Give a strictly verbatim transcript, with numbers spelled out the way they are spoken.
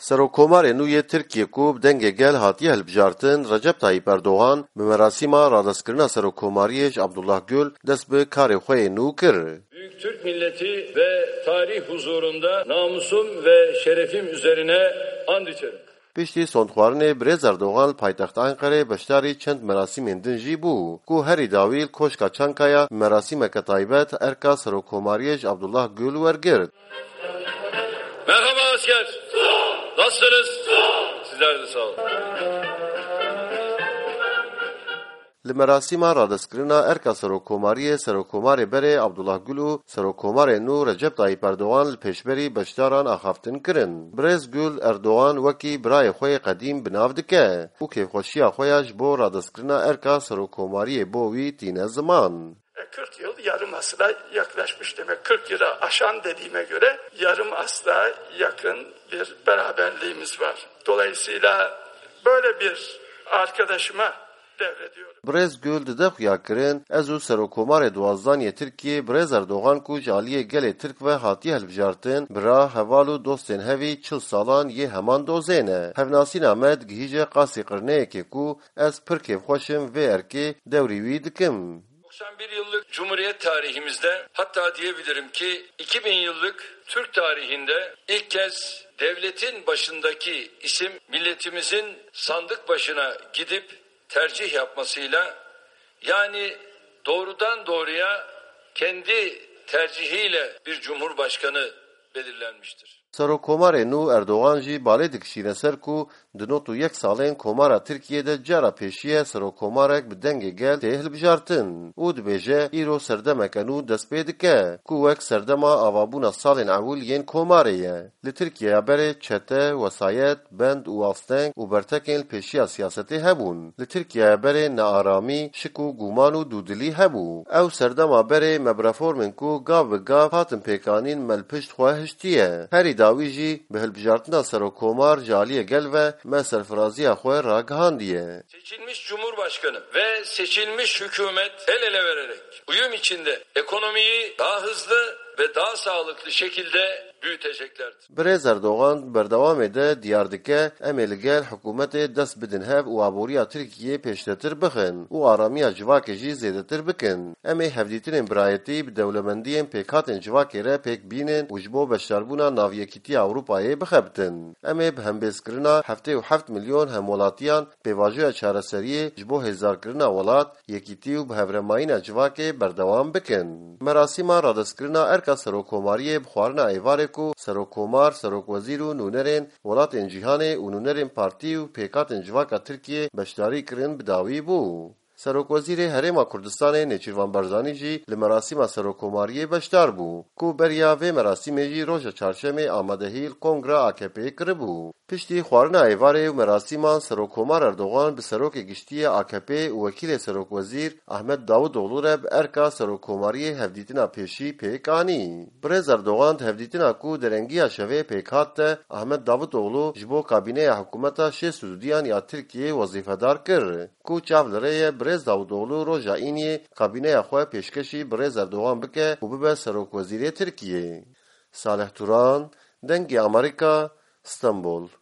Serokkomarê nû yê Tirkiye ku bi dengê gel hatiye hilbijartin, Recep Tayyip Erdogan bi merasîma radestkirina Serokkomariyê ji Abdullah Gül dest bi karê xwe yê nû kir. Büyük Türk milleti ve tarih huzurunda namusum ve şerefim üzerine and içerim. Piştî sondxwarinê Birêz Erdogan li paytexta Enqereyê beşdarî çend merasîmên din jî bû ku herî dawî li Koşka Çankaya merasîmeke taybet erka Serokkomariyê ji Abdullah Gül wergirt. Merhaba asker. Nasılsınız? Sizler de sağ olun. Li merasîma radestkirina erka Serokkomariyê Serokkomarê berê Abdullah Gül û Serokkomarê nû Recep Tayyip Erdogan li pêşberî beşdaran axaftin kirin. Birêz Gül Erdogan wekî birayê xwe yê qedîm bi nav dike û kêfxweşiya xwe ya ji bo radestkirina erka Serokkomariyê bo wî tîne ziman. kırk yıl yarım asra yaklaşmış demek. kırk yıla aşan dediğime göre yarım asra yakın bir beraberliğimiz var. Dolayısıyla böyle bir arkadaşıma devrediyorum. Birêz Gül dide xuya kirin ez û Serokkomarê Duwazdaniyê Tirkiyê Birêz Erdogan ku ji aliyê gelê Tirk ve hatiye hilbijartin bi ra heval û dostên hevî çil salan yê heman dozê ne. Hevnasîna me digihîje qasî qirneyekê ku ez pir kêfxweşim vê erkê dewrî wî dikim. doksan bir yıllık Cumhuriyet tarihimizde, hatta diyebilirim ki iki bin yıllık Türk tarihinde ilk kez devletin başındaki isim milletimizin sandık başına gidip tercih yapmasıyla, yani doğrudan doğruya kendi tercihiyle bir cumhurbaşkanı belirlenmiştir. Serokkomarê nû Erdogan jî balê dikişîne ser ku di not û yek salên komara Tirkiyeyê cara pêşiye serokkomarek bi dengê gel tê hilbijartin û dibêje îro serdemeke nû dest pê dike ku wek serdema avabûna salên ewil yên komarê ye. Li Tirkiyeya berê çete, wesayet, bend û asteng û bertekên li pêşiya siyasetê hebûn. Li Tirkiyeya berê nearamî, şik û guman û dûdilî hebû. Ew serdema berê me bi reformên ku gav bi gav hatin pêkanîn me li pişt xwe hiştiye. Herî dawî jî bi hilbijartina Serokkomar ji aliyê gel ve me serfiraziya xwe ragihandiye. Seçilmiş Cumhurbaşkanı ve seçilmiş hükümet el ele vererek uyum içinde ekonomiyi daha hızlı ve daha sağlıklı şekilde büyüteceklerdir. Birêz Erdogan berdewamê de diyar dike em ê li gel hikûmetê dest bidin hev û aboriya Tirkiyeyê pêştetir bixin û aramiya civakê jî zêdetir bikin. Em ê hevdîtinên birayetî bi dewlemendiyên pêkhatên civakê re pêk bînin û ji bo beşdarbûna navyekîtiya Ewropayê bixebitin. Em ê bi hembêzkirina heftê û heft milyon hemwelatiyan pêvajoya çareseriyê ji bo hêzarkirina welat, yekîtî û bihevremayîna civakê berdewam bikin. Merasîma radestkirina erka Serokkomariyê bi xwarina êvarê ku Serokkomar, Serokwezîr û nûnerên welatên cîhanê û nûnerên partî û pêkhatên civaka Tirkiyê beşdarî kirin bi dawî bû. Serokwezîrê Herêma Kurdistanê Nêçîrvan Barzanî jî li merasîma Serokkomariyê beşdar bû ku beriya vê merasîmê jî roja çarşemê amadehî li Kongra A K P'yê kiribû. Piştî xwarina êvarê û merasîman Serokkomar Erdogan bi serokê giştî A K P û wekîlê Serokwezîr Ahmed Davutoğlu re bi erka Serokkomariyê hevdîtina pêşî pêk anî. Birêz Erdogan di hevdîtina ku derengiya şevê pêk hat de Ahmed Davutoğlu ji bo kabîneya hikûmeta şê Sûdiyan ya Tirkiyeyê wezîfedar kir ku çav li rê ye Birêz Davutoğlu roja îniyê kabîneya xwe pêşkêşî Birêz Erdogan bike û bibe Serokwezîrê Tirkiyeyê. Salih Turan, Dengê Amerîka, İstanbul.